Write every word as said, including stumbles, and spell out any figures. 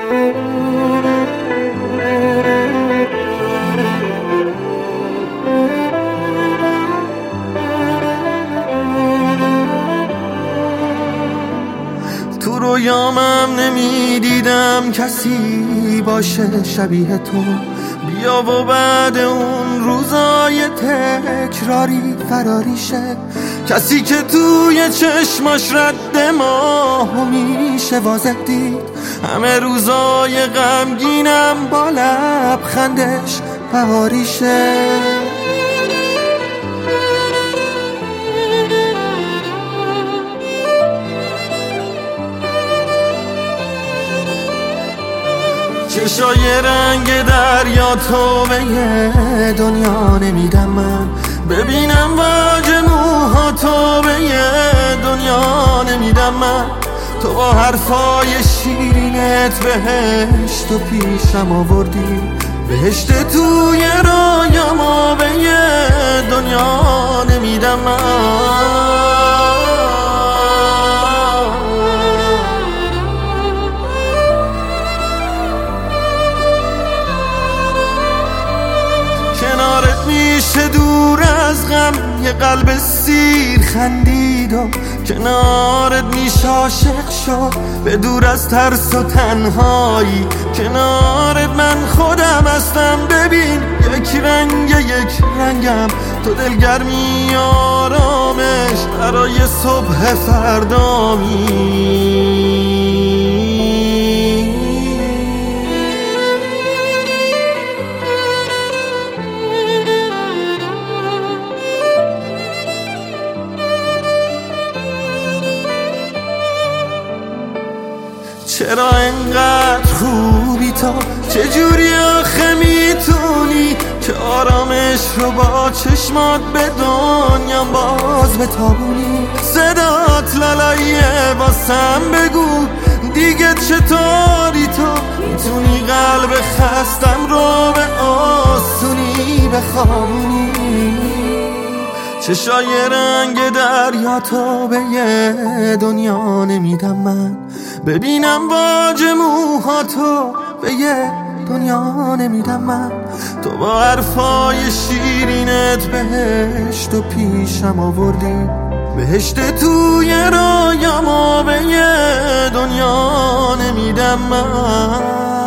تو رویامم نمیدیدم کسی باشه شبیه تو. بیا و بعد اون روزای تکراری فراری شه، کسی که توی چشماش رد ماهو میشه واضح دید. همه روزای غمگینم با لبخندش بهاری شه. چشای رنگ دریا تو به یه دنیا نمیدم من، ببینم واج موها تو به یه دنیا نمیدم من. تو با حرفای شیرینت بهشت و پیشم آوردی، بهشت توی رایما به یه دنیا نمیدم من. کنارت میشه دور از غم یه قلب سیر خندید و کنارت میشه عاشق شد به دور از ترس و تنهایی. کنارت من خودم هستم، ببین یک رنگ یک رنگم. تو دلگرمی آرامش برای صبح فردامی. چرا انقدر خوبی تو؟ چجوری آخه میتونی که آرامش رو با چشمات به دنیا باز بتابونی؟ صدات لالاییه واسم، بگو دیگه چطوری تو میتونی قلب خستم رو به آسونی بخوابونی؟ چشای رنگ دریا تو به یه دنیا نمیدم من، ببینم واج موها تو به یه دنیا نمیدم من. تو با حرفای شیرینت بهشت و پیشم آوردی، بهشت توی رایما به یه دنیا نمیدم من.